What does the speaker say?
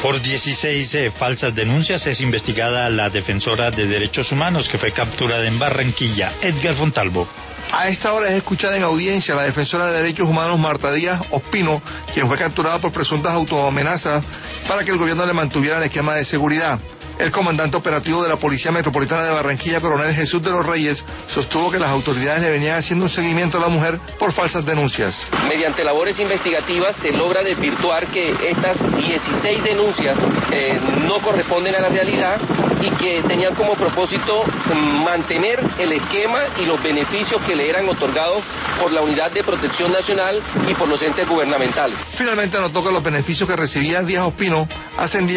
Por 16 falsas denuncias es investigada la defensora de derechos humanos que fue capturada en Barranquilla, Edgar Fontalvo. A esta hora es escuchada en audiencia la defensora de derechos humanos Marta Díaz Ospino, quien fue capturada por presuntas autoamenazas para que el gobierno le mantuviera el esquema de seguridad. El comandante operativo de la Policía Metropolitana de Barranquilla, coronel Jesús de los Reyes, sostuvo que las autoridades le venían haciendo un seguimiento a la mujer por falsas denuncias. Mediante labores investigativas se logra desvirtuar que estas 16 denuncias no corresponden a la realidad y que tenían como propósito mantener el esquema y los beneficios que le eran otorgados por la Unidad de Protección Nacional y por los entes gubernamentales. Finalmente anotó que los beneficios que recibía Díaz Ospino ascendían